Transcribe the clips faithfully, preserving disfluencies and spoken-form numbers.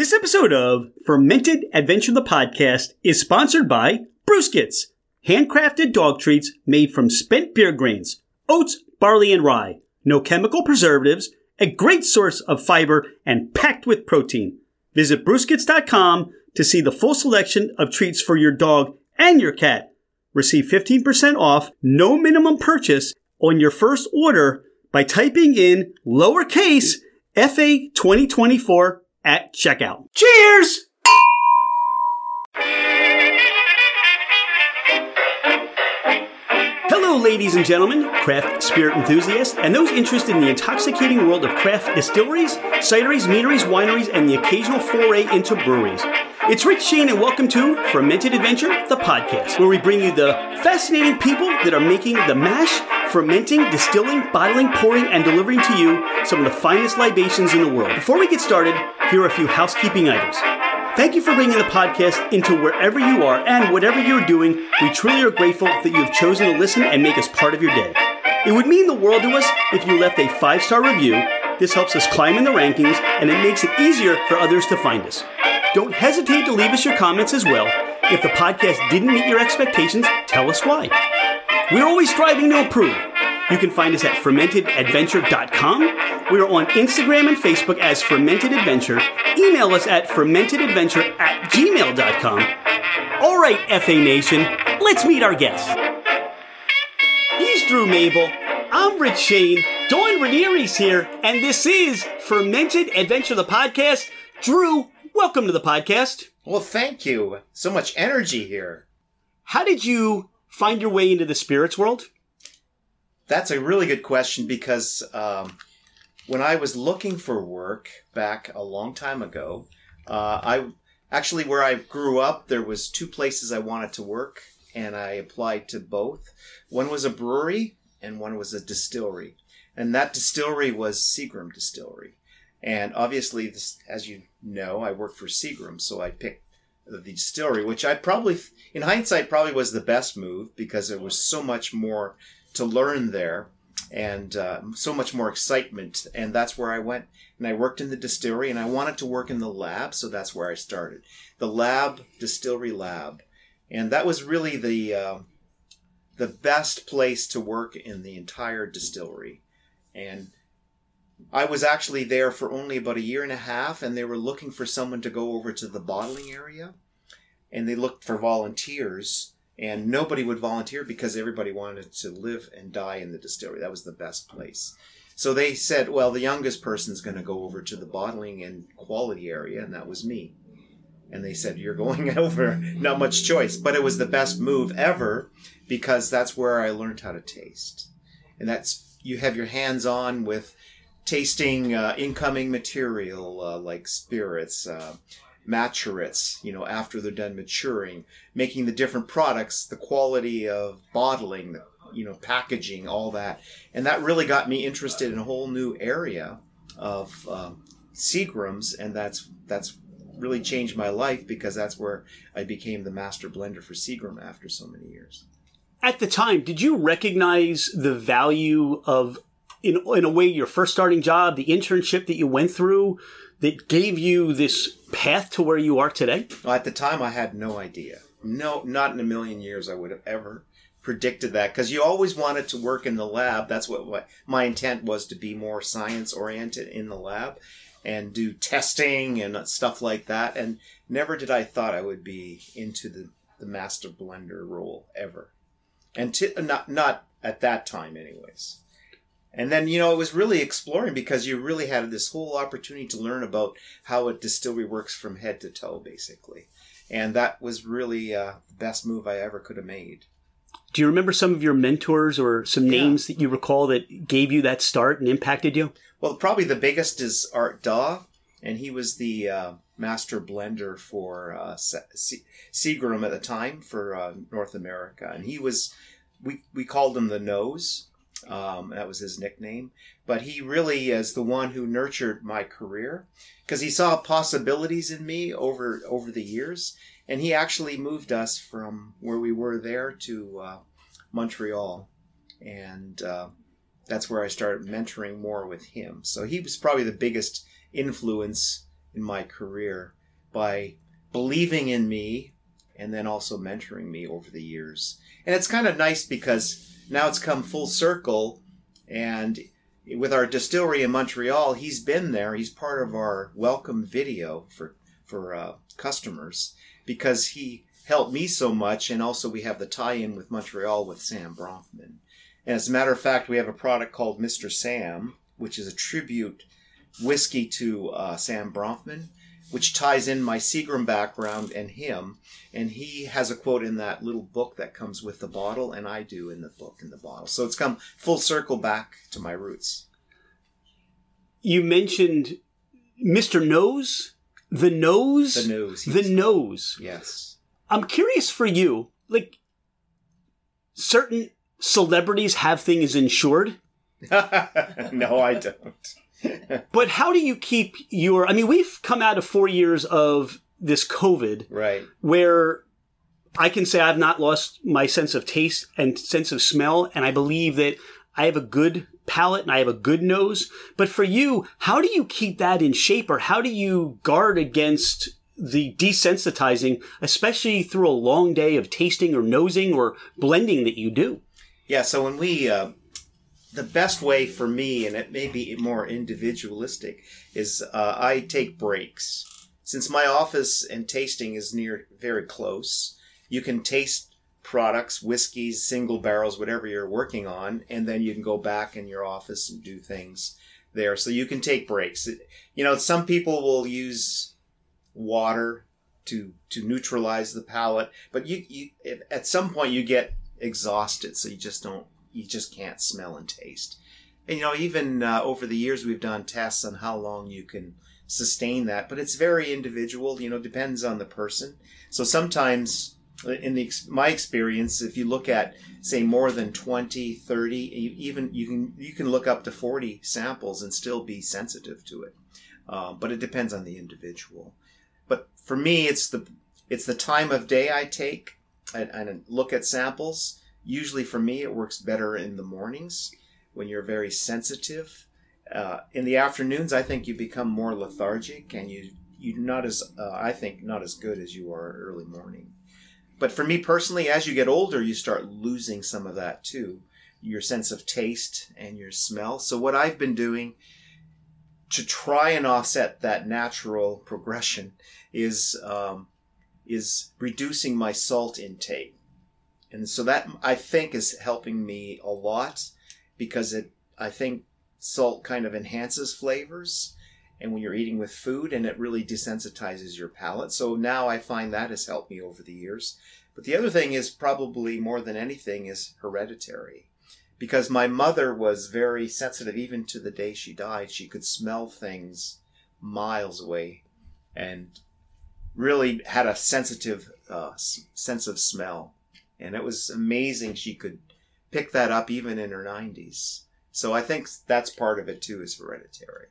This episode of Fermented Adventure the Podcast is sponsored by Brewskits, handcrafted dog treats made from spent beer grains, oats, barley, and rye. No chemical preservatives, a great source of fiber, and packed with protein. Visit brewskits dot com to see the full selection of treats for your dog and your cat. Receive fifteen percent off, no minimum purchase on your first order by typing in lowercase F A twenty twenty-four at checkout. Cheers! Hello, ladies and gentlemen, craft spirit enthusiasts, and those interested in the intoxicating world of craft distilleries, cideries, meaderies, wineries, and the occasional foray into breweries. It's Rich Shane, and welcome to Fermented Adventure, the podcast, where we bring you the fascinating people that are making the mash, fermenting, distilling, bottling, pouring, and delivering to you some of the finest libations in the world. Before we get started, here are a few housekeeping items. Thank you for bringing the podcast into wherever you are and whatever you're doing. We truly are grateful that you have chosen to listen and make us part of your day. It would mean the world to us if you left a five-star review. This helps us climb in the rankings, and it makes it easier for others to find us. Don't hesitate to leave us your comments as well. If the podcast didn't meet your expectations, tell us why. We're always striving to improve. You can find us at fermented adventure dot com. We are on Instagram and Facebook as Fermented Adventure. Email us at fermented adventure at gmail dot com. All right, F A Nation, let's meet our guests. He's Drew Mabel. I'm Rich Shane. Dawn Ranieri's here, and this is Fermented Adventure, the podcast. Drew, welcome to the podcast. Well, thank you. So much energy here. How did you find your way into the spirits world? That's a really good question because um, when I was looking for work back a long time ago, uh, I actually where I grew up, there was two places I wanted to work, and I applied to both. One was a brewery, and one was a distillery, and that distillery was Seagram Distillery. And obviously, this, as you know, I worked for Seagram, so I picked the distillery, which I probably, in hindsight, probably was the best move because there was so much more to learn there and uh, so much more excitement. And that's where I went. And I worked in the distillery, and I wanted to work in the lab, so that's where I started. The lab, distillery lab. And that was really the uh, the best place to work in the entire distillery. And I was actually there for only about a year and a half, and they were looking for someone to go over to the bottling area. And they looked for volunteers. And nobody would volunteer because everybody wanted to live and die in the distillery. That was the best place. So they said, well, the youngest person's going to go over to the bottling and quality area, and that was me. And they said, you're going over, not much choice. But it was the best move ever because that's where I learned how to taste. And that's, you have your hands on with tasting uh, incoming material uh, like spirits, uh, maturates, you know, after they're done maturing, making the different products, the quality of bottling, the, you know, packaging, all that. And that really got me interested in a whole new area of um, Seagrams, and that's that's really changed my life because that's where I became the master blender for Seagram after so many years. At the time, did you recognize the value of, in, in a way, your first starting job, the internship that you went through, that gave you this path to where you are today? Well, at the time, I had no idea. No, not in a million years I would have ever predicted that. Because you always wanted to work in the lab. That's what my, my intent was, to be more science-oriented in the lab and do testing and stuff like that. And never did I thought I would be into the, the master blender role ever. And to, not not at that time anyways. And then, you know, it was really exploring because you really had this whole opportunity to learn about how a distillery works from head to toe, basically. And that was really uh, the best move I ever could have made. Do you remember some of your mentors or some names yeah. that you recall that gave you that start and impacted you? Well, probably the biggest is Art Daw, and he was the uh, master blender for uh, Se- Seagram at the time for uh, North America. And he was, we, we called him the Nose. Um, that was his nickname. But he really is the one who nurtured my career because he saw possibilities in me over over the years. And he actually moved us from where we were there to uh, Montreal. And uh, that's where I started mentoring more with him. So he was probably the biggest influence in my career by believing in me and then also mentoring me over the years. And it's kind of nice because now it's come full circle, and with our distillery in Montreal, he's been there. He's part of our welcome video for for uh, customers because he helped me so much, and also we have the tie-in with Montreal with Sam Bronfman. And as a matter of fact, we have a product called Mister Sam, which is a tribute whiskey to uh, Sam Bronfman, which ties in my Seagram background and him. And he has a quote in that little book that comes with the bottle, and I do in the book in the bottle. So it's come full circle back to my roots. You mentioned Mister Nose, the nose, The nose. the nose. Yes. I'm curious for you, like certain celebrities have things insured. No, I don't. But how do you keep your, I mean, we've come out of four years of this COVID. Right. Where I can say I've not lost my sense of taste and sense of smell. And I believe that I have a good palate and I have a good nose. But for you, how do you keep that in shape, or how do you guard against the desensitizing, especially through a long day of tasting or nosing or blending that you do? Yeah. So when we, uh, the best way for me, and it may be more individualistic, is uh, I take breaks. Since my office and tasting is near very close, you can taste products, whiskeys, single barrels, whatever you're working on, and then you can go back in your office and do things there. So you can take breaks. You know, some people will use water to to neutralize the palate, but you, you at some point you get exhausted, so you just don't, you just can't smell and taste. And you know, even uh, over the years we've done tests on how long you can sustain that, but it's very individual. You know, depends on the person. So sometimes, in the my experience, if you look at say more than twenty, thirty, even you can you can look up to forty samples and still be sensitive to it. Uh, but it depends on the individual. But for me, it's the it's the time of day I take and, and look at samples. Usually for me, it works better in the mornings when you're very sensitive. Uh, in the afternoons, I think you become more lethargic, and you you're not as uh, I think not as good as you are early morning. But for me personally, as you get older, you start losing some of that too, your sense of taste and your smell. So what I've been doing to try and offset that natural progression is um, is reducing my salt intake. And so that, I think, is helping me a lot, because it, I think salt kind of enhances flavors, and when you're eating with food, and it really desensitizes your palate. So now I find that has helped me over the years. But the other thing is, probably more than anything, is hereditary. Because my mother was very sensitive, even to the day she died. She could smell things miles away, and really had a sensitive uh, sense of smell. And it was amazing she could pick that up even in her nineties. So I think that's part of it too, is hereditary.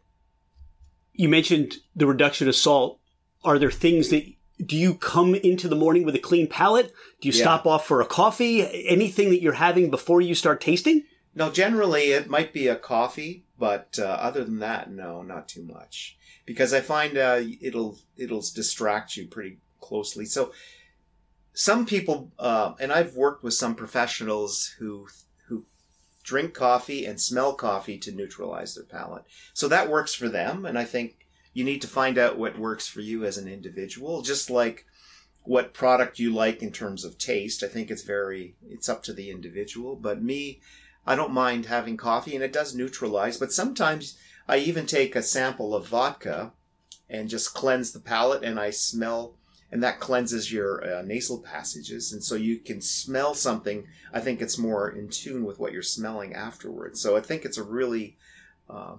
You mentioned the reduction of salt. Are there things that, do you come into the morning with a clean palate? Do you yeah. stop off for a coffee? Anything that you're having before you start tasting? No, generally it might be a coffee, but uh, other than that, no, not too much. Because I find uh, it'll it'll distract you pretty closely. So some people, uh, and I've worked with some professionals who who drink coffee and smell coffee to neutralize their palate. So that works for them, and I think you need to find out what works for you as an individual, just like what product you like in terms of taste. I think it's very, it's up to the individual. But me, I don't mind having coffee, and it does neutralize. But sometimes I even take a sample of vodka and just cleanse the palate, and I smell, and that cleanses your uh, nasal passages. And so you can smell something. I think it's more in tune with what you're smelling afterwards. So I think it's a really uh,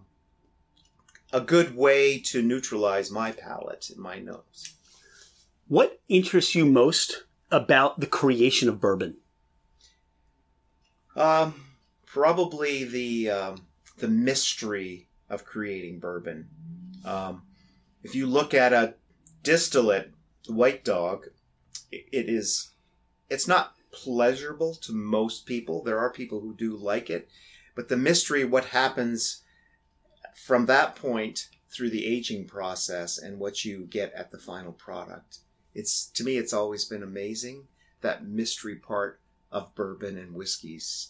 a good way to neutralize my palate and my nose. What interests you most about the creation of bourbon? Um, probably the um, the mystery of creating bourbon. Um, if you look at a distillate, White Dog, it is, it's not pleasurable to most people. There are people who do like it, but the mystery, what happens from that point through the aging process and what you get at the final product. It's, to me, it's always been amazing, that mystery part of bourbon and whiskeys.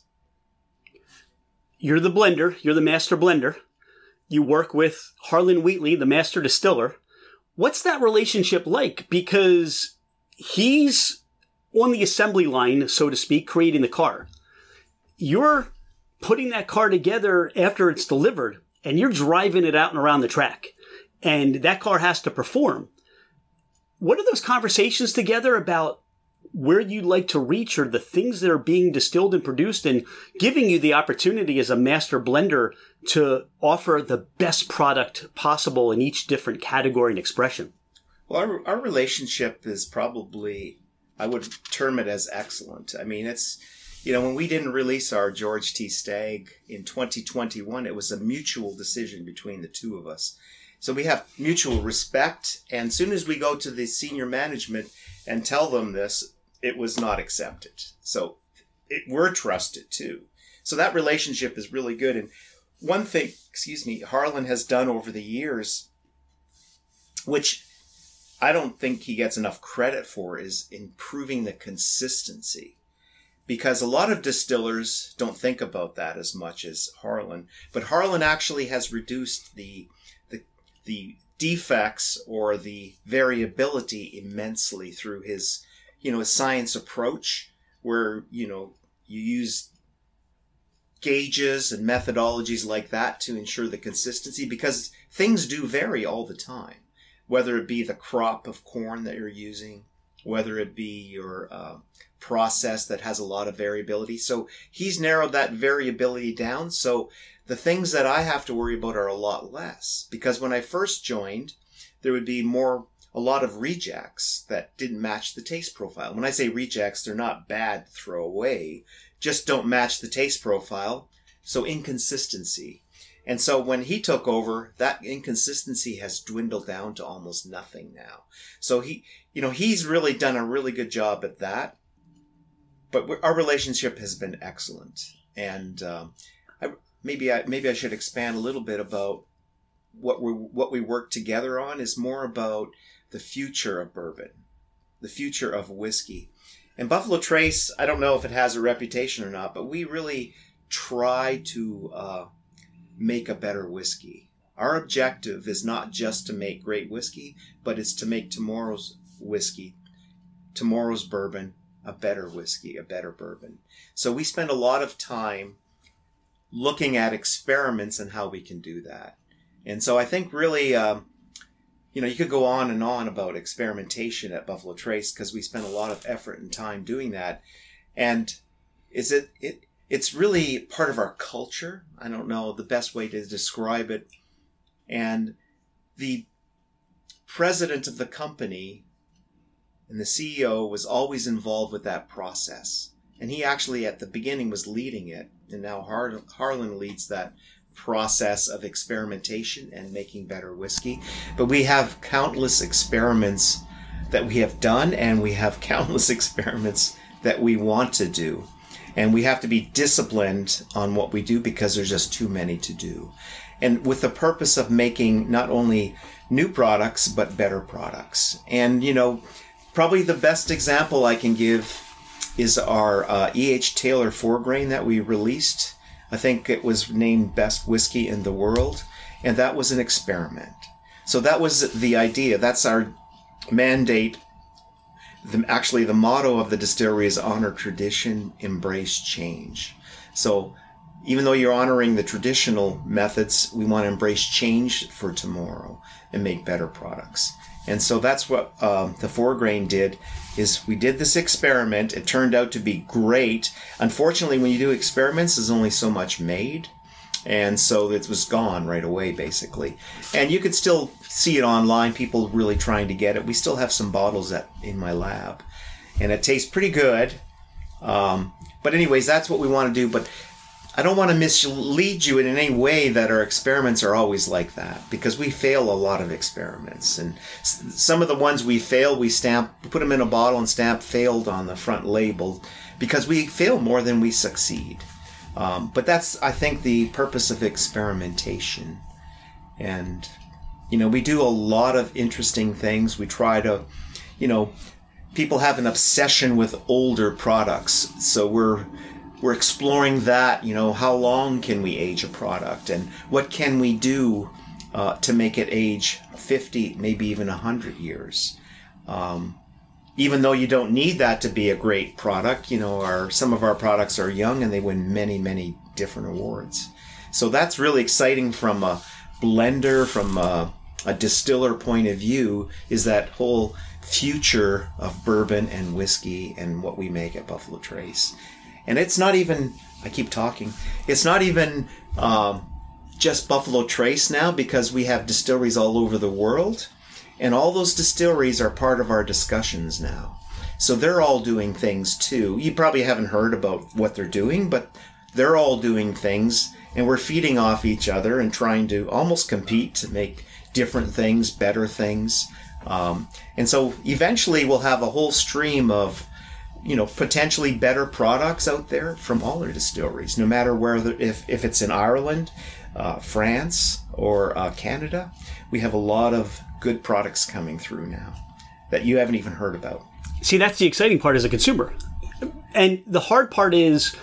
You're the blender. You're the master blender. You work with Harlan Wheatley, the master distiller. What's that relationship like? Because he's on the assembly line, so to speak, creating the car. You're putting that car together after it's delivered, and you're driving it out and around the track. And that car has to perform. What are those conversations together about where you'd like to reach, or the things that are being distilled and produced, and giving you the opportunity as a master blender to offer the best product possible in each different category and expression? Well, our, our relationship is probably, I would term it as excellent. I mean, it's, you know, when we didn't release our George T. Stagg in twenty twenty-one, it was a mutual decision between the two of us. So we have mutual respect, and as soon as we go to the senior management and tell them this, it was not accepted. So it, we're trusted too. So that relationship is really good. And one thing, excuse me, Harlan has done over the years, which I don't think he gets enough credit for, is improving the consistency. Because a lot of distillers don't think about that as much as Harlan. But Harlan actually has reduced the the, the defects or the variability immensely through his, you know, his science approach, where, you know, you use gauges and methodologies like that to ensure the consistency, because things do vary all the time, whether it be the crop of corn that you're using, whether it be your uh, process that has a lot of variability. So he's narrowed that variability down. So the things that I have to worry about are a lot less, because when I first joined, there would be more, a lot of rejects that didn't match the taste profile. When I say rejects, they're not bad to throw away, just don't match the taste profile. So inconsistency. And so when he took over, that inconsistency has dwindled down to almost nothing now. So he, you know, he's really done a really good job at that. But our relationship has been excellent. And um, I, maybe I maybe I should expand a little bit about what we what we work together on is more about the future of bourbon, the future of whiskey. And Buffalo Trace, I don't know if it has a reputation or not, but we really try to uh, make a better whiskey. Our objective is not just to make great whiskey, but it's to make tomorrow's whiskey, tomorrow's bourbon, a better whiskey, a better bourbon. So we spend a lot of time looking at experiments and how we can do that. And so I think really, um, you know, you could go on and on about experimentation at Buffalo Trace, because we spend a lot of effort and time doing that. And is it, it it's really part of our culture. I don't know the best way to describe it. And the president of the company and the C E O was always involved with that process. And he actually at the beginning was leading it. And now Har- Harlan leads that process of experimentation and making better whiskey. But we have countless experiments that we have done, and we have countless experiments that we want to do. And we have to be disciplined on what we do, because there's just too many to do. And with the purpose of making not only new products, but better products. And, you know, probably the best example I can give is our uh, E H. Taylor four grain that we released. I think it was named Best Whiskey in the World, and that was an experiment. So that was the idea. That's our mandate. The, actually, the motto of the distillery is honor tradition, embrace change. So even though you're honoring the traditional methods, we want to embrace change for tomorrow and make better products. And so that's what um, the four grain did, is we did this experiment. It turned out to be great. Unfortunately, when you do experiments, there's only so much made. And so it was gone right away, basically. And you could still see it online, people really trying to get it. We still have some bottles at, in my lab. And it tastes pretty good. Um, but anyways, that's what we want to do. But I don't want to mislead you in any way that our experiments are always like that, because we fail a lot of experiments. And some of the ones we fail, we stamp, put them in a bottle and stamp failed on the front label, because we fail more than we succeed. Um, but that's, I think, the purpose of experimentation. And You know, we do a lot of interesting things. We try to, you know, people have an obsession with older products. So we're we're exploring that, you know, how long can we age a product and what can we do uh, to make it age fifty, maybe even one hundred years. Um, even though you don't need that to be a great product, you know, our some of our products are young and they win many, many different awards. So that's really exciting from a blender, from a, a distiller point of view, is that whole future of bourbon and whiskey and what we make at Buffalo Trace. And it's not even, I keep talking, it's not even um, just Buffalo Trace now, because we have distilleries all over the world. And all those distilleries are part of our discussions now. So they're all doing things too. You probably haven't heard about what they're doing, but they're all doing things. And we're feeding off each other and trying to almost compete to make different things, better things. Um, and so eventually we'll have a whole stream of, you know, potentially better products out there from all our distilleries, no matter where, the, if, if it's in Ireland, uh, France, or uh, Canada. We have a lot of good products coming through now that you haven't even heard about. See, that's the exciting part as a consumer. And the hard part is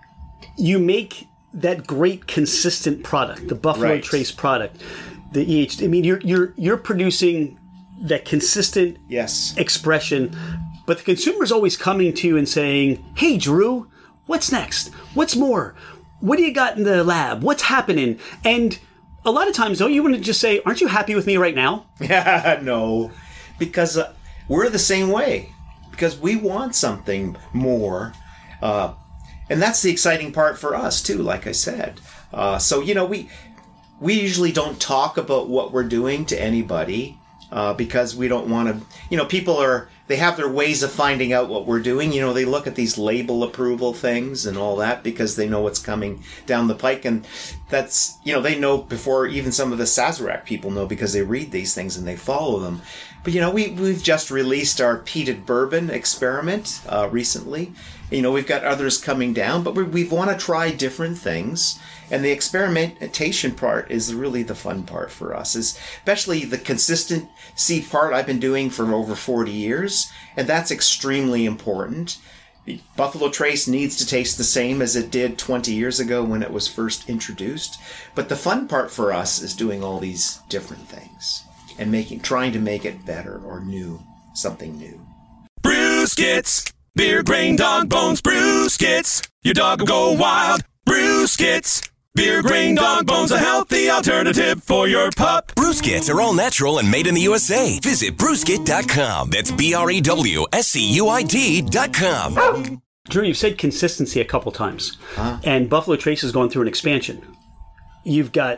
you make that great consistent product, the Buffalo Right. Trace product, the E H. I mean, you're you're you're producing that consistent Yes. expression, but the consumer's always coming to you and saying, "Hey, Drew, what's next? What's more? What do you got in the lab? What's happening?" And a lot of times, don't you want to just say, "Aren't you happy with me right now?" Yeah, no, because uh, we're the same way. Because we want something more, uh, and that's the exciting part for us too. Like I said, uh, so you know, we we usually don't talk about what we're doing to anybody uh, because we don't want to. You know, people are they have their ways of finding out what we're doing. You know, they look at these label approval things and all that because they know what's coming down the pike, and that's you know they know before even some of the Sazerac people know because they read these things and they follow them. But, you know, we, we've just released our peated bourbon experiment uh, recently. You know, we've got others coming down, but we we want to try different things. And the experimentation part is really the fun part for us, especially the consistency part I've been doing for over forty years. And that's extremely important. Buffalo Trace needs to taste the same as it did twenty years ago when it was first introduced. But the fun part for us is doing all these different things. And making, trying to make it better or new, something new. Brewskits, beer grain dog bones, Brewskits. Your dog will go wild. Brewskits, beer grain dog bones, a healthy alternative for your pup. Brewskits are all natural and made in the U S A. Visit brewskit dot com. That's B R E W S C U I D dot com. Drew, you've said consistency a couple times, Huh? and Buffalo Trace is going through an expansion. You've got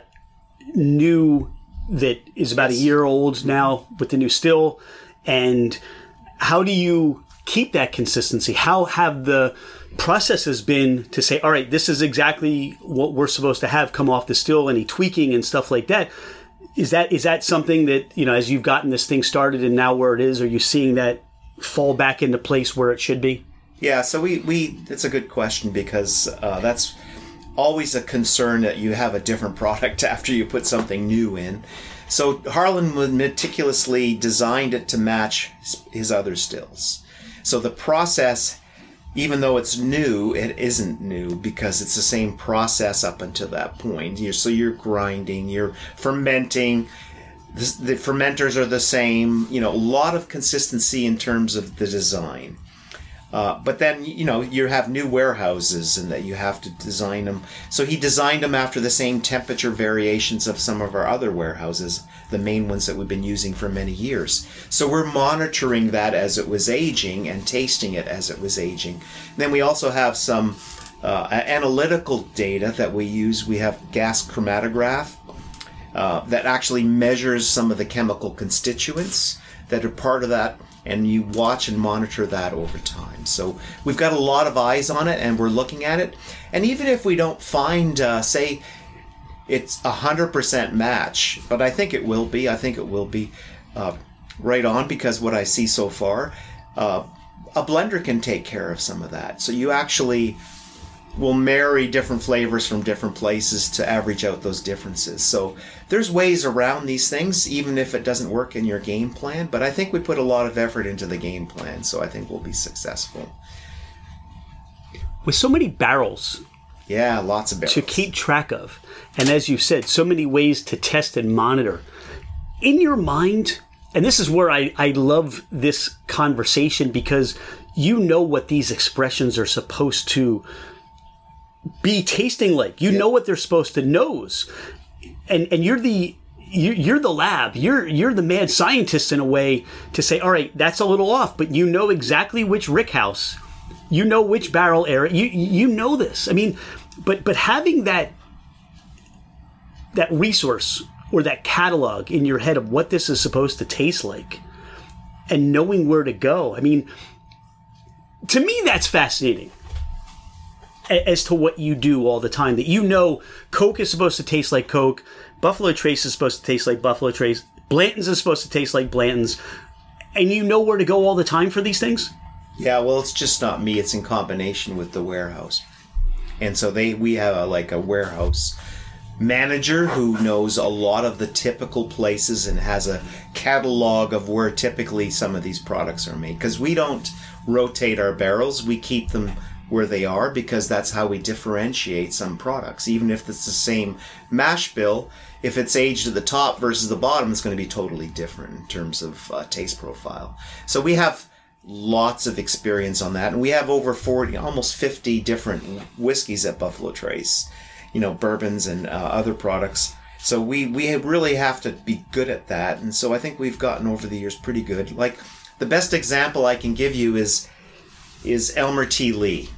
new that is about Yes. a year old now with the new still, and how do you keep that consistency? How have the processes been to say, all right, this is exactly what we're supposed to have come off the still, any tweaking and stuff like that? Is that is that something that, you know, as you've gotten this thing started and now where it is, are you seeing that fall back into place where it should be? Yeah, so we, we it's a good question because uh, that's always a concern that you have a different product after you put something new in. So Harlan meticulously designed it to match his other stills. So the process, even though it's new, it isn't new because it's the same process up until that point. You're, so you're grinding, you're fermenting. The, the fermenters are the same. You know, a lot of consistency in terms of the design. Uh, but then, you know, you have new warehouses and that you have to design them. So he designed them after the same temperature variations of some of our other warehouses, the main ones that we've been using for many years. So we're monitoring that as it was aging and tasting it as it was aging. And then we also have some uh, analytical data that we use. We have gas chromatograph uh, that actually measures some of the chemical constituents that are part of that, and you watch and monitor that over time. So we've got a lot of eyes on it, and we're looking at it. And even if we don't find, uh, say, it's a one hundred percent match, but I think it will be. I think it will be uh, right on because what I see so far, uh, a blender can take care of some of that. So you actually, we'll marry different flavors from different places to average out those differences. So there's ways around these things, even if it doesn't work in your game plan. But I think we put a lot of effort into the game plan, so I think we'll be successful. With so many barrels, yeah, lots of barrels to keep track of, and as you said, so many ways to test and monitor. In your mind, and this is where I, I love this conversation, because you know what these expressions are supposed to be tasting like. You yeah. know what they're supposed to nose, and and you're the you, you're the lab. You're you're the mad scientist in a way to say, all right, that's a little off, but you know exactly which rickhouse. You know which barrel area. You you know this. I mean, but but having that that resource or that catalog in your head of what this is supposed to taste like, and knowing where to go. I mean, to me, that's fascinating. As to what you do all the time, that you know Coke is supposed to taste like Coke, Buffalo Trace is supposed to taste like Buffalo Trace, Blanton's is supposed to taste like Blanton's, and you know where to go all the time for these things. Yeah, well, it's just not me. It's in combination with the warehouse. And so they we have a, like a warehouse manager who knows a lot of the typical places and has a catalog of where typically some of these products are made. Because we don't rotate our barrels. We keep them where they are because that's how we differentiate some products. Even if it's the same mash bill, if it's aged at the top versus the bottom, it's going to be totally different in terms of uh, taste profile. So we have lots of experience on that, and we have over forty, almost fifty different whiskeys at Buffalo Trace, you know, bourbons and uh, other products. So we we really have to be good at that, and so I think we've gotten over the years pretty good. Like the best example I can give you is is Elmer T. Lee.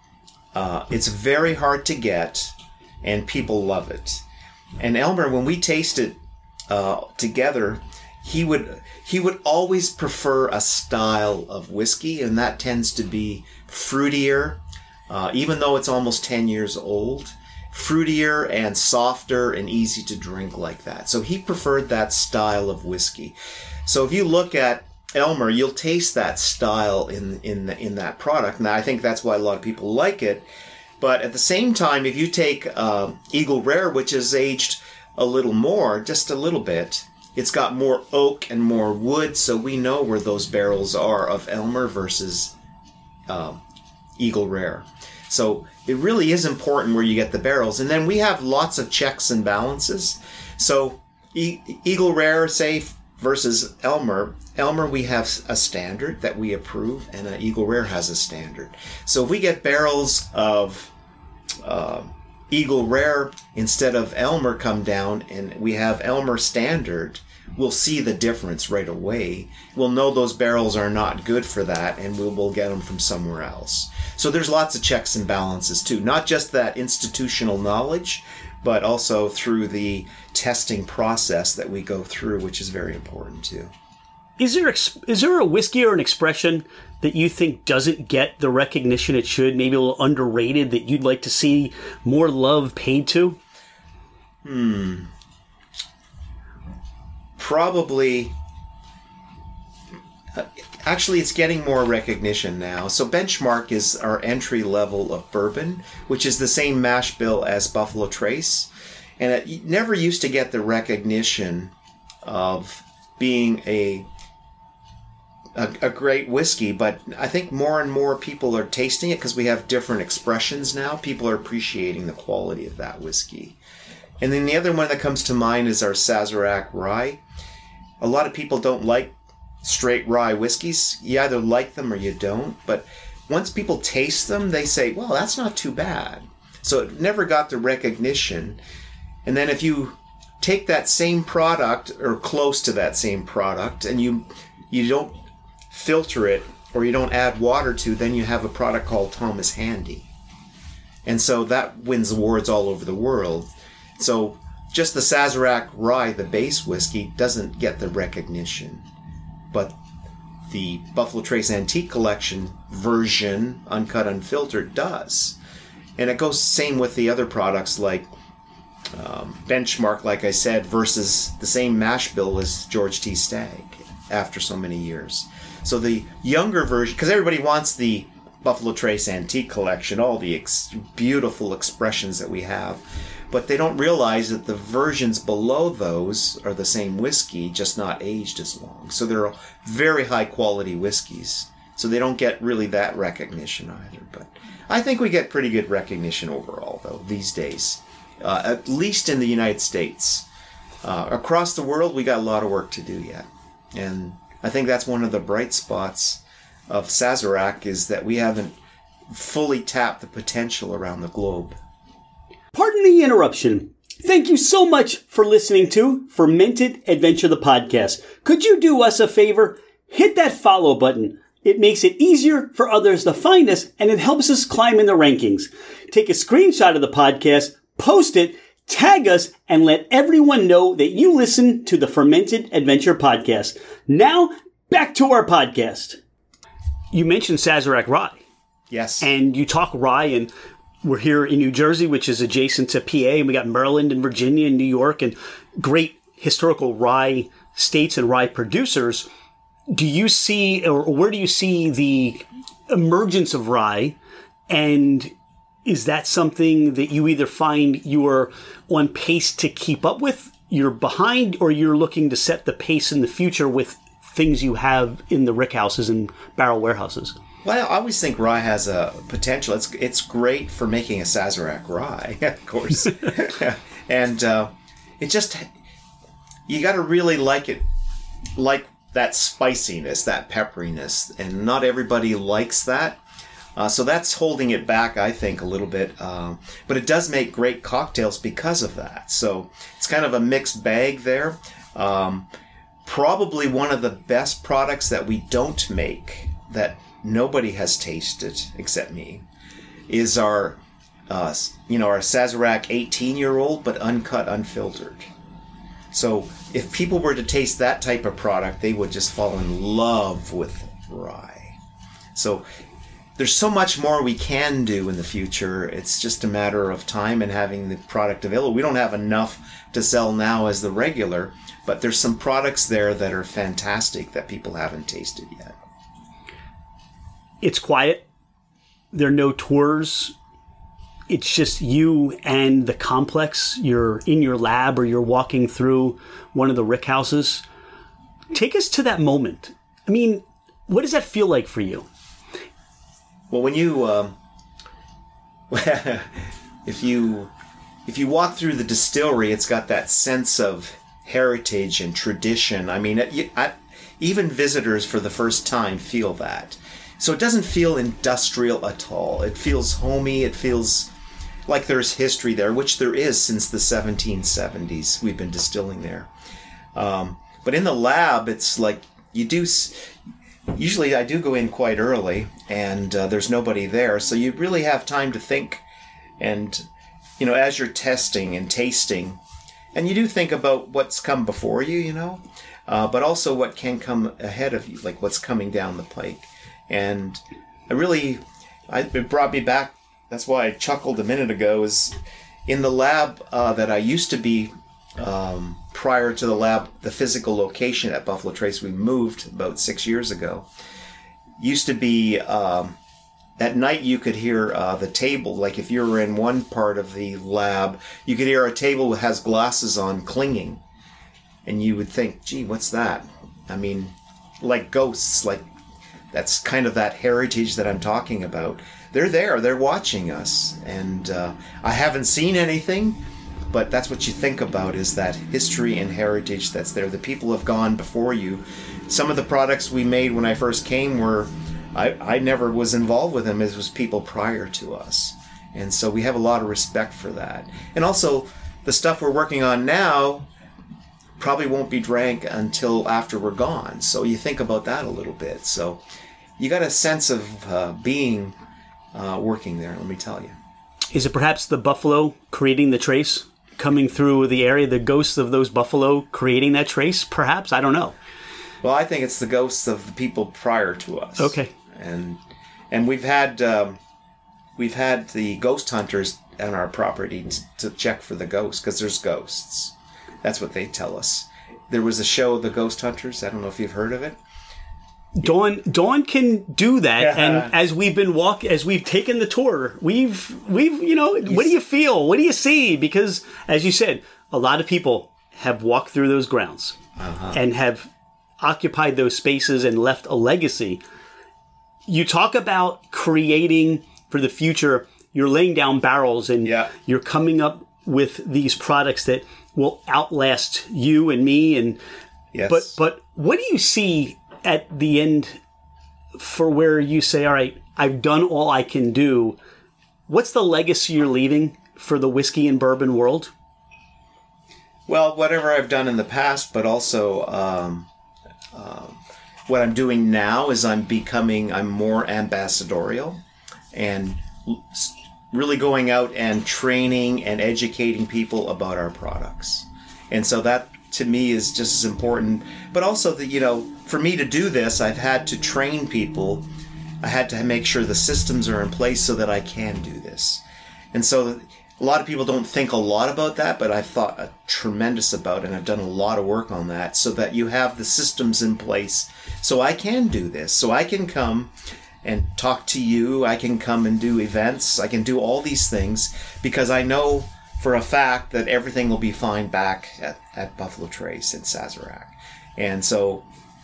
Uh, it's very hard to get, and people love it. And Elmer, when we tasted uh, together, he would he would always prefer a style of whiskey, and that tends to be fruitier, uh, even though it's almost ten years old, fruitier and softer and easy to drink like that. So he preferred that style of whiskey. So if you look at Elmer, you'll taste that style in in the, in that product. Now, I think that's why a lot of people like it. But at the same time, if you take uh, Eagle Rare, which is aged a little more, just a little bit, it's got more oak and more wood, so we know where those barrels are of Elmer versus uh, Eagle Rare. So it really is important where you get the barrels. And then we have lots of checks and balances. So e- Eagle Rare, say, versus Elmer, Elmer, we have a standard that we approve, and uh, Eagle Rare has a standard. So if we get barrels of uh, Eagle Rare instead of Elmer come down, and we have Elmer standard, we'll see the difference right away. We'll know those barrels are not good for that, and we'll, we'll get them from somewhere else. So there's lots of checks and balances too, not just that institutional knowledge, but also through the testing process that we go through, which is very important too. Is there is there a whiskey or an expression that you think doesn't get the recognition it should, maybe a little underrated, that you'd like to see more love paid to? Hmm. Probably. Uh, actually, it's getting more recognition now. So Benchmark is our entry level of bourbon, which is the same mash bill as Buffalo Trace. And it never used to get the recognition of being a A, a great whiskey, but I think more and more people are tasting it because we have different expressions now. People are appreciating the quality of that whiskey. And then the other one that comes to mind is our Sazerac Rye. A lot of people don't like straight rye whiskeys. You either like them or you don't, but once people taste them, they say, well, that's not too bad. So it never got the recognition. And then if you take that same product, or close to that same product, and you you don't filter it, or you don't add water to, then you have a product called Thomas Handy. And so that wins awards all over the world. So just the Sazerac Rye, the base whiskey, doesn't get the recognition. But the Buffalo Trace Antique Collection version, uncut, unfiltered, does. And it goes same with the other products like um, Benchmark, like I said, versus the same mash bill as George T. Stagg after so many years. So the younger version, because everybody wants the Buffalo Trace Antique Collection, all the ex- beautiful expressions that we have. But they don't realize that the versions below those are the same whiskey, just not aged as long. So they're very high quality whiskeys. So they don't get really that recognition either. But I think we get pretty good recognition overall, though, these days. Uh, at least in the United States. Uh, across the world, we got a lot of work to do yet. And I think that's one of the bright spots of Sazerac, is that we haven't fully tapped the potential around the globe. Pardon the interruption. Thank you so much for listening to Fermented Adventure, the podcast. Could you do us a favor? Hit that follow button. It makes it easier for others to find us, and it helps us climb in the rankings. Take a screenshot of the podcast, post it, tag us, and let everyone know that you listen to the Fermented Adventure podcast. Now, back to our podcast. You mentioned Sazerac Rye. Yes. And you talk rye, and we're here in New Jersey, which is adjacent to P A, and we got Maryland and Virginia and New York, and great historical rye states and rye producers. Do you see, or where do you see the emergence of rye? And is that something that you either find you're on pace to keep up with, you're behind, or you're looking to set the pace in the future with things you have in the rick houses and barrel warehouses? Well, I always think rye has a potential. It's it's great for making a Sazerac rye, of course. And uh, it just, you got to really like it, like that spiciness, that pepperiness. And not everybody likes that. Uh, so that's holding it back, I think, a little bit. Um, but it does make great cocktails because of that. So it's kind of a mixed bag there. Um, probably one of the best products that we don't make, that nobody has tasted except me, is our, uh, you know, our Sazerac eighteen-year-old, but uncut, unfiltered. So if people were to taste that type of product, they would just fall in love with rye. So there's so much more we can do in the future. It's just a matter of time and having the product available. We don't have enough to sell now as the regular, but there's some products there that are fantastic that people haven't tasted yet. It's quiet. There are no tours. It's just you and the complex. You're in your lab or you're walking through one of the rick houses. Take us to that moment. I mean, what does that feel like for you? Well, when you, um, if you, if you walk through the distillery, it's got that sense of heritage and tradition. I mean, it, I, even visitors for the first time feel that. So it doesn't feel industrial at all. It feels homey. It feels like there's history there, which there is since the seventeen seventies. We've been distilling there. Um, but in the lab, it's like you do... Usually I do go in quite early, and uh, there's nobody there. So you really have time to think. And, you know, as you're testing and tasting, and you do think about what's come before you, you know, uh, but also what can come ahead of you, like what's coming down the pike. And I really, I, it brought me back. That's why I chuckled a minute ago, is in the lab uh, that I used to be um, prior to the lab, the physical location at Buffalo Trace, we moved about six years ago. Used to be, um, at night you could hear uh, the table, like if you were in one part of the lab, you could hear a table that has glasses on clinging. And you would think, gee, what's that? I mean, like ghosts, like that's kind of that heritage that I'm talking about. They're there, they're watching us. And uh, I haven't seen anything, but that's what you think about, is that history and heritage that's there. The people have gone before you. Some of the products we made when I first came were, I, I never was involved with them. It was people prior to us. And so we have a lot of respect for that. And also, the stuff we're working on now probably won't be drank until after we're gone. So you think about that a little bit. So you got a sense of uh, being uh, working there, let me tell you. Is it perhaps the buffalo creating the trace, coming through the area, the ghosts of those buffalo creating that trace, perhaps? I don't know. Well, I think it's the ghosts of the people prior to us. Okay. And and we've had um, we've had the ghost hunters on our property t- to check for the ghosts, because there's ghosts. That's what they tell us. There was a show, The Ghost Hunters. I don't know if you've heard of it. Dawn, Dawn can do that, Yeah. and as we've been walk, as we've taken the tour, we've, we've, you know, what do you feel? What do you see? Because, as you said, a lot of people have walked through those grounds Uh-huh. and have occupied those spaces and left a legacy. You talk about creating for the future. You're laying down barrels, and Yeah. you're coming up with these products that will outlast you and me. And Yes. but, but what do you see at the end for where you say, all right, I've done all I can do? What's the legacy you're leaving for the whiskey and bourbon world? Well, whatever I've done in the past, but also um, um, what I'm doing now is I'm becoming, I'm more ambassadorial and really going out and training and educating people about our products. And so that, to me, is just as important. But also, that, you know, for me to do this, I've had to train people. I had to make sure the systems are in place so that I can do this. And so a lot of people don't think a lot about that, but I've thought a tremendous about it, and I've done a lot of work on that so that you have the systems in place so I can do this. So I can come and talk to you. I can come and do events. I can do all these things because I know for a fact that everything will be fine back at, at Buffalo Trace in Sazerac. And so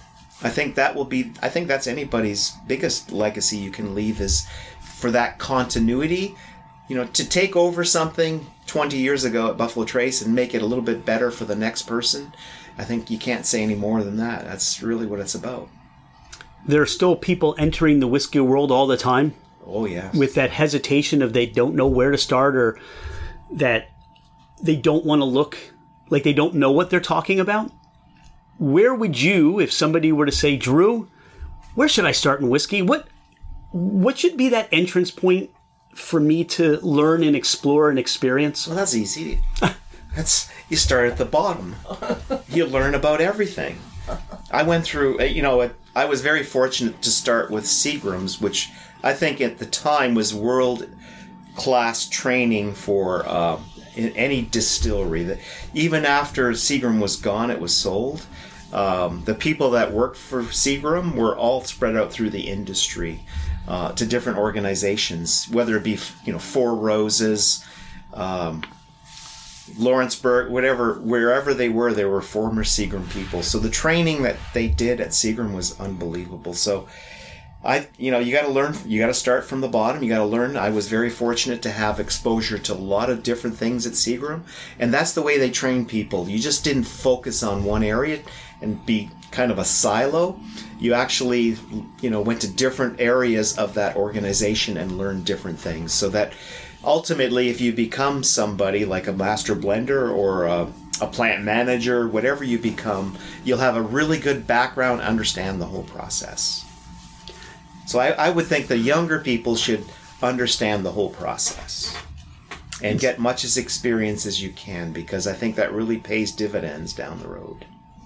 I think that will be, I think that's anybody's biggest legacy you can leave, is for that continuity. You know, to take over something twenty years ago at Buffalo Trace and make it a little bit better for the next person, I think you can't say any more than that. That's really what it's about. There are still people entering the whiskey world all the time. Oh, yeah. With that hesitation of they don't know where to start, or that they don't want to look like they don't know what they're talking about. Where would you, if somebody were to say, Drew, where should I start in whiskey? What what should be that entrance point for me to learn and explore and experience? Well, that's easy. That's you start at the bottom. You learn about everything. I went through, you know, I was very fortunate to start with Seagram's, which I think at the time was world-class training for uh, in any distillery. That even after Seagram was gone, it was sold. Um, the people that worked for Seagram were all spread out through the industry uh, to different organizations, whether it be, you know, Four Roses, um, Lawrenceburg, whatever, wherever they were, they were former Seagram people. So the training that they did at Seagram was unbelievable. So I, you know, you got to learn, you got to start from the bottom. You got to learn. I was very fortunate to have exposure to a lot of different things at Seagram, and that's the way they train people. You just didn't focus on one area and be kind of a silo. You actually, you know, went to different areas of that organization and learned different things, so that ultimately, if you become somebody like a master blender or a, a plant manager, whatever you become, you'll have a really good background, understand the whole process. So I, I would think the younger people should understand the whole process and get much as experience as you can, because I think that really pays dividends down the road.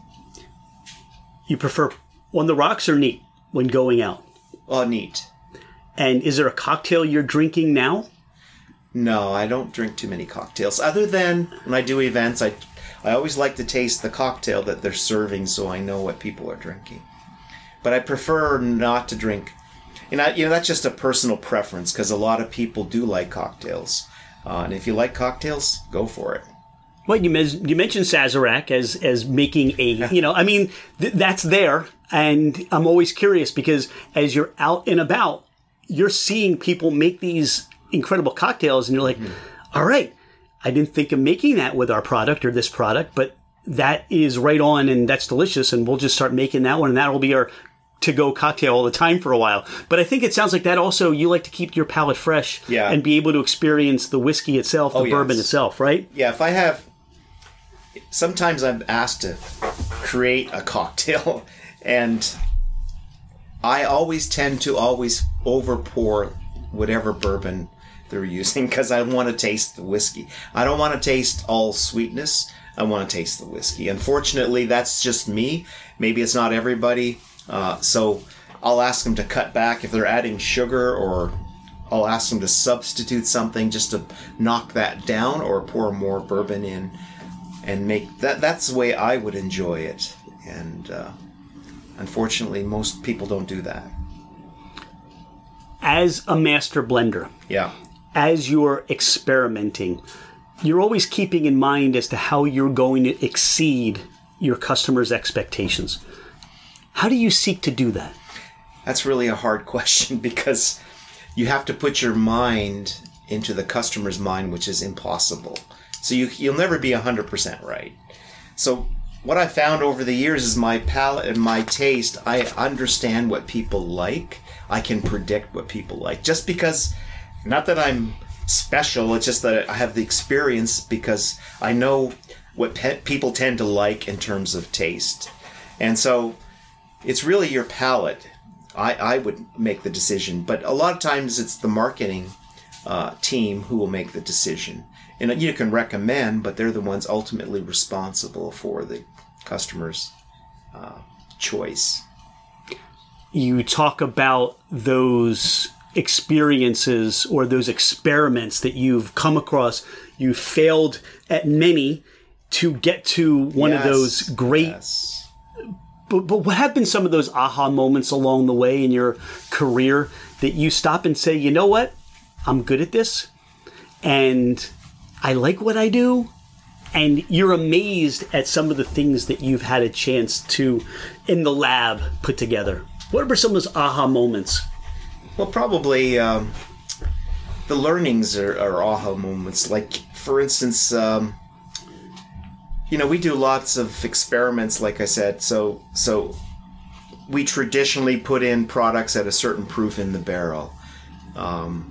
You prefer on the rocks or neat when going out? Oh, neat. And is there a cocktail you're drinking now? No, I don't drink too many cocktails. Other than when I do events, I I always like to taste the cocktail that they're serving so I know what people are drinking. But I prefer not to drink. And I, you know, that's just a personal preference, because a lot of people do like cocktails. Uh, and if you like cocktails, go for it. Well, you, mes- you mentioned Sazerac as as making a, you know, I mean, th- that's there. And I'm always curious because as you're out and about, you're seeing people make these incredible cocktails, and you're like, mm-hmm. all right, I didn't think of making that with our product or this product, but that is right on and that's delicious, and we'll just start making that one, and that'll be our to-go cocktail all the time for a while. But I think it sounds like that also, you like to keep your palate fresh yeah. and be able to experience the whiskey itself, the oh, bourbon yes. itself, right? Yeah, if I have... Sometimes I'm asked to create a cocktail, and I always tend to always over-pour whatever bourbon they're using, because I want to taste the whiskey. I don't want to taste all sweetness. I want to taste the whiskey. Unfortunately, that's just me. Maybe it's not everybody. Uh, so I'll ask them to cut back if they're adding sugar, or I'll ask them to substitute something just to knock that down, or pour more bourbon in and make that. That's the way I would enjoy it. And uh, unfortunately, most people don't do that. As a master blender, Yeah. as you're experimenting, you're always keeping in mind as to how you're going to exceed your customers' expectations. How do you seek to do that? That's really a hard question because you have to put your mind into the customer's mind, which is impossible. So you, you'll never be one hundred percent right. So what I found over the years is my palate and my taste, I understand what people like. I can predict what people like. Just because, not that I'm special, it's just that I have the experience because I know what pe- people tend to like in terms of taste. And so it's really your palate. I, I would make the decision, but a lot of times it's the marketing uh, team who will make the decision. And you can recommend, but they're the ones ultimately responsible for the customer's uh, choice. You talk about those experiences or those experiments that you've come across. You failed at many to get to one Yes, of those great... yes. But, but what have been some of those aha moments along the way in your career that you stop and say, you know what? I'm good at this, and I like what I do, and you're amazed at some of the things that you've had a chance to, in the lab, put together. What are some of those aha moments? Well, probably um, the learnings are, are aha moments. Like, for instance, um, you know, we do lots of experiments, like I said. So, so we traditionally put in products at a certain proof in the barrel. Um,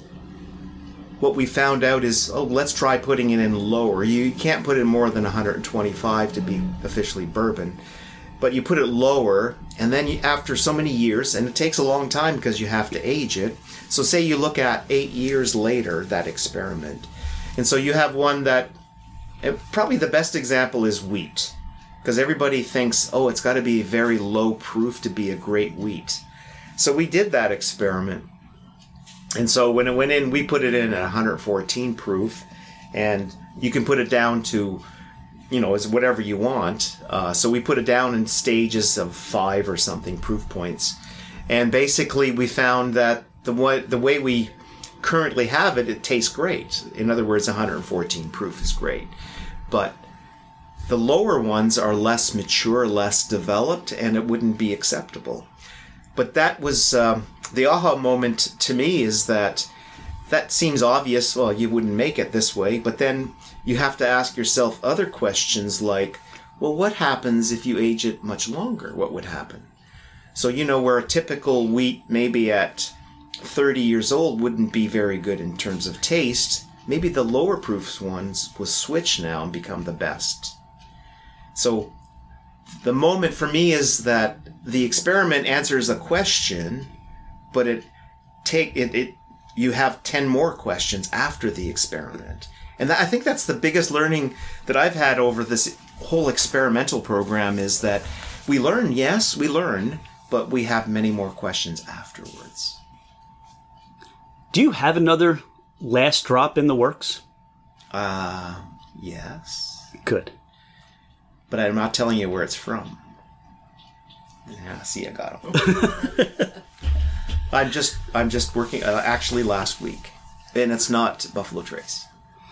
what we found out is, oh, let's try putting it in lower. You can't put it more than one hundred twenty-five to be officially bourbon. But you put it lower, and then you, after so many years, and it takes a long time because you have to age it. So say you look at eight years later, that experiment. And so you have one that, probably the best example is wheat. Because everybody thinks, oh, it's got to be very low proof to be a great wheat. So we did that experiment. And so when it went in, we put it in at one hundred fourteen proof, and you can put it down to, you know, as whatever you want. Uh, so we put it down in stages of five or something proof points, and basically we found that the way the way we currently have it, it tastes great. In other words, one hundred fourteen proof is great, but the lower ones are less mature, less developed, and it wouldn't be acceptable. But that was um, the aha moment to me, is that that seems obvious. Well, you wouldn't make it this way, but then you have to ask yourself other questions like, well, what happens if you age it much longer? What would happen? So, you know, where a typical wheat maybe at thirty years old wouldn't be very good in terms of taste, maybe the lower proofs ones will switch now and become the best. So the moment for me is that the experiment answers a question, but it take it, it you have ten more questions after the experiment. And that, I think that's the biggest learning that I've had over this whole experimental program, is that we learn, yes, we learn, but we have many more questions afterwards. Do you have another last drop in the works? Uh, yes. Good. But I'm not telling you where it's from. Yeah, see, I got him. I'm just, I'm just working, uh, actually last week. And it's not Buffalo Trace.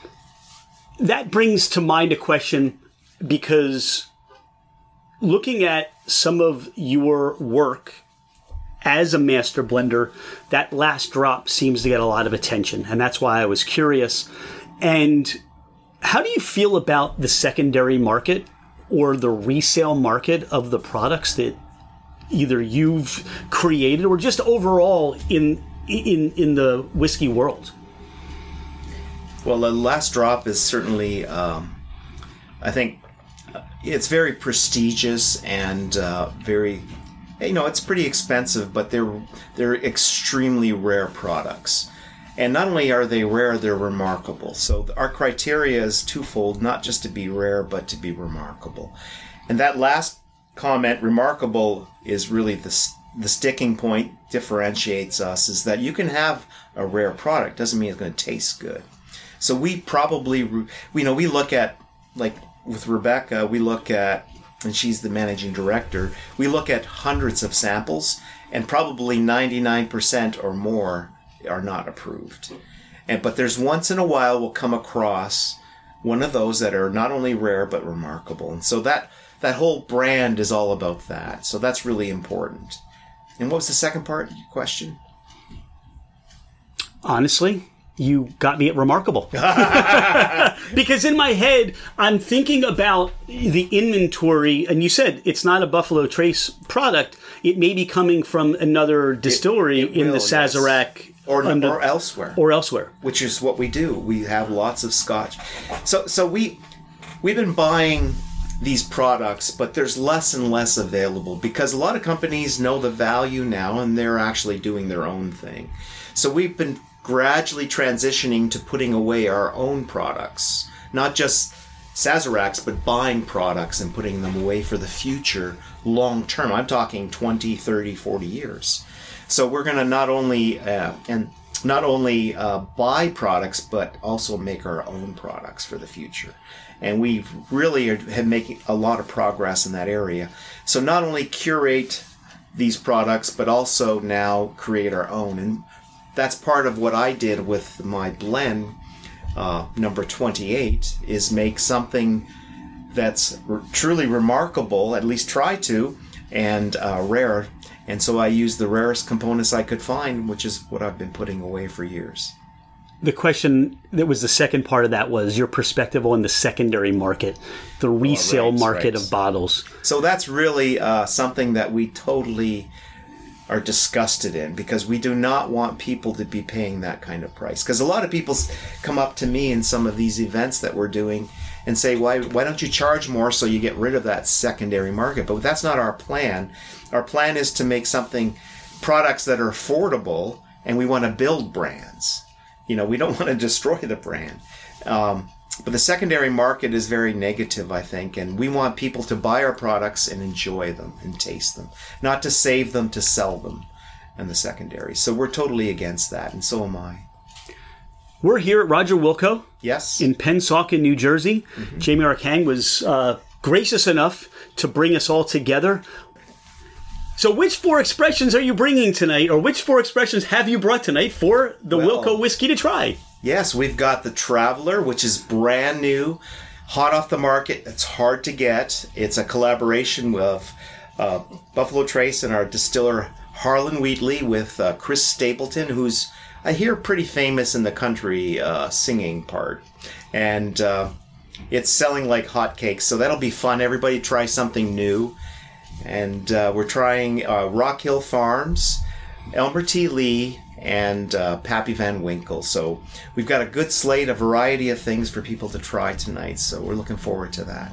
That brings to mind a question, because looking at some of your work as a master blender, that last drop seems to get a lot of attention, and that's why I was curious. And how do you feel about the secondary market or the resale market of the products that either you've created or just overall in in in the whiskey world? Well, the last drop is certainly, um, I think, it's very prestigious and uh, very, you know, it's pretty expensive, but they're they're extremely rare products. And not only are they rare, they're remarkable. So our criteria is twofold, not just to be rare, but to be remarkable. And that last comment, remarkable, is really the, the sticking point, differentiates us, is that you can have a rare product. Doesn't mean it's going to taste good. So we probably, you know, we look at, like with Rebecca, we look at and she's the managing director, we look at hundreds of samples, and probably ninety-nine percent or more are not approved. And but there's once in a while we'll come across one of those that are not only rare but remarkable. And so that that whole brand is all about that. So that's really important. And what was the second part of your question? Honestly, you got me at remarkable. Because in my head, I'm thinking about the inventory, and you said it's not a Buffalo Trace product. It may be coming from another distillery It- it in will, the Sazerac. yes. Or, under- or elsewhere. Or elsewhere. Which is what we do. We have lots of Scotch. So so we, we've been buying these products, but there's less and less available because a lot of companies know the value now and they're actually doing their own thing. So we've been gradually transitioning to putting away our own products. Not just Sazeracs, but buying products and putting them away for the future, long term. I'm talking twenty, thirty, forty years. So we're going to not only uh, and not only uh, buy products, but also make our own products for the future. And we really are, have making a lot of progress in that area. So not only curate these products, but also now create our own. And that's part of what I did with my blend, uh, number twenty-eight, is make something that's r- truly remarkable, at least try to, and uh, rare. And so I used the rarest components I could find, which is what I've been putting away for years. The question that was the second part of that was your perspective on the secondary market, the resale Oh, right, market right. of bottles. So that's really uh, something that we totally are disgusted in, because we do not want people to be paying that kind of price. Because a lot of people s- come up to me in some of these events that we're doing and say, why why don't you charge more so you get rid of that secondary market? But that's not our plan. Our plan is to make something, products that are affordable, and we want to build brands. You know, we don't want to destroy the brand. Um, but the secondary market is very negative, I think, and we want people to buy our products and enjoy them and taste them, not to save them to sell them in the secondary. So we're totally against that, and so am I. We're here at Roger Wilco Yes? in Pennsauken, New Jersey. Mm-hmm. Jamie Arcang was uh, gracious enough to bring us all together. So which four expressions are you bringing tonight, or which four expressions have you brought tonight for the Well- Wilco whiskey to try? Yes, we've got the Traveler, which is brand new, hot off the market. It's hard to get. It's a collaboration with uh, Buffalo Trace and our distiller Harlan Wheatley with uh, Chris Stapleton, who's, I hear, pretty famous in the country uh, singing part. And uh, it's selling like hotcakes, so that'll be fun. Everybody try something new. And uh, we're trying uh, Rock Hill Farms, Elmer T. Lee, and uh, Pappy Van Winkle. So we've got a good slate, a variety of things for people to try tonight. So we're looking forward to that.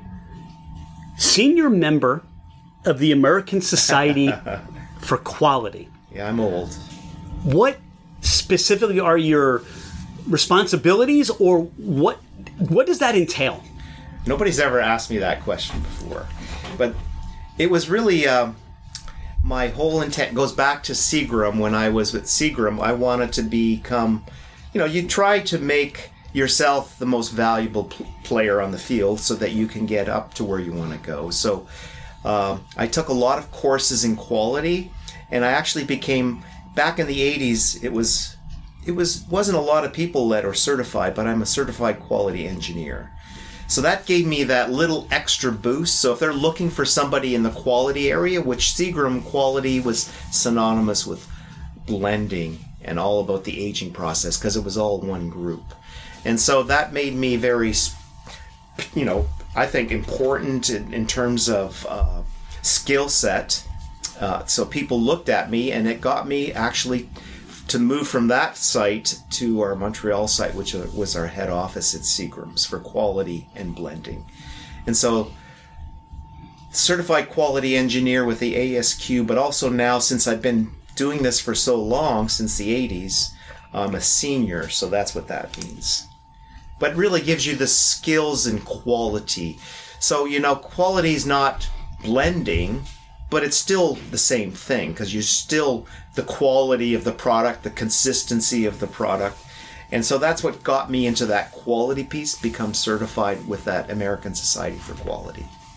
Senior member of the American Society for Quality. Yeah, I'm old. What specifically are your responsibilities, or what what does that entail? Nobody's ever asked me that question before. But it was really... Um, my whole intent goes back to Seagram. When I was with Seagram, I wanted to become, you know, you try to make yourself the most valuable pl- player on the field so that you can get up to where you want to go. So uh, I took a lot of courses in quality, and I actually became, back in the eighties, it was, it was, wasn't a lot of people that are certified, but I'm a certified quality engineer. So that gave me that little extra boost. So if they're looking for somebody in the quality area, which Seagram quality was synonymous with blending and all about the aging process, because it was all one group. And so that made me very, you know, I think important in, in terms of uh, skill set. Uh, so people looked at me, and it got me actually to move from that site to our Montreal site, which was our head office at Seagram's for quality and blending. And so, certified quality engineer with the A S Q, but also now, since I've been doing this for so long, since the eighties, I'm a senior, so that's what that means. But it really gives you the skills and quality. So, you know, quality is not blending, but it's still the same thing, because you're still the quality of the product, the consistency of the product. And so that's what got me into that quality piece, become certified with that American Society for Quality.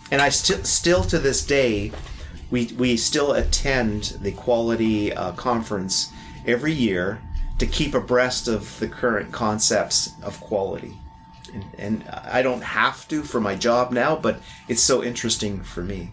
and I still still to this day, we we still attend the quality uh, conference every year to keep abreast of the current concepts of quality. And, and I don't have to for my job now, but it's so interesting for me.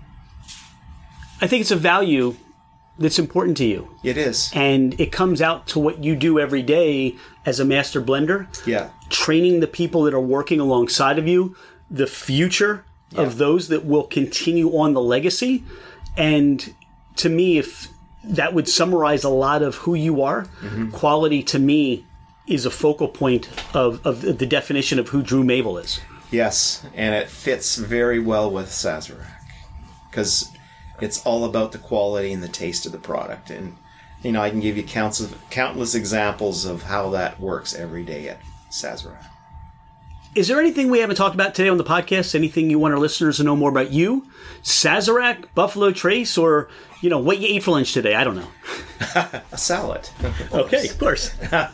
I think it's a value that's important to you. It is. And it comes out to what you do every day as a master blender. Yeah. Training the people that are working alongside of you, the future yeah. of those that will continue on the legacy. And to me, if that would summarize a lot of who you are, mm-hmm. quality to me is a focal point of, of the definition of who Drew Mavel is. Yes, and it fits very well with Sazerac because it's all about the quality and the taste of the product. And, you know, I can give you counts of, countless examples of how that works every day at Sazerac. Is there anything we haven't talked about today on the podcast? Anything you want our listeners to know more about you, Sazerac, Buffalo Trace, or, you know, what you ate for lunch today? I don't know. A salad. Of okay, of course.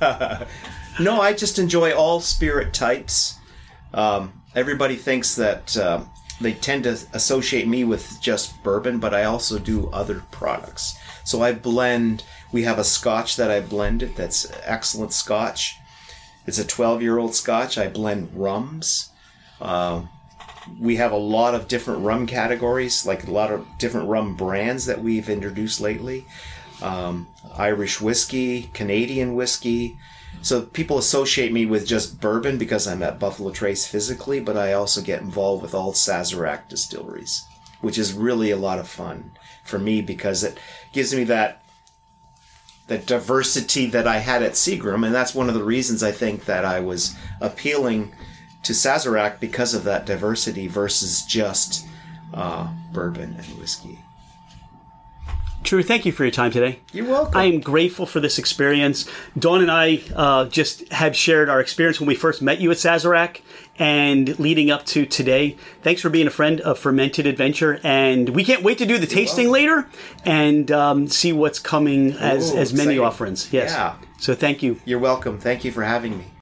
No, I just enjoy all spirit types. Um, everybody thinks that uh, they tend to associate me with just bourbon, but I also do other products. So I blend, we have a scotch that I blended that's excellent scotch. It's a twelve-year-old scotch. I blend rums. Uh, we have a lot of different rum categories, like a lot of different rum brands that we've introduced lately. Um, Irish whiskey, Canadian whiskey. So people associate me with just bourbon because I'm at Buffalo Trace physically, but I also get involved with all Sazerac distilleries, which is really a lot of fun for me because it gives me that that diversity that I had at Seagram, and that's one of the reasons I think that I was appealing to Sazerac because of that diversity versus just uh, bourbon and whiskey. Drew, thank you for your time today. You're welcome. I am grateful for this experience. Dawn and I uh, just have shared our experience when we first met you at Sazerac and leading up to today. Thanks for being a friend of Fermented Adventure, and we can't wait to do the You're tasting welcome. later and um, see what's coming as, Ooh, as menu exciting. offerings. Yes. Yeah. So thank you. You're welcome. Thank you for having me.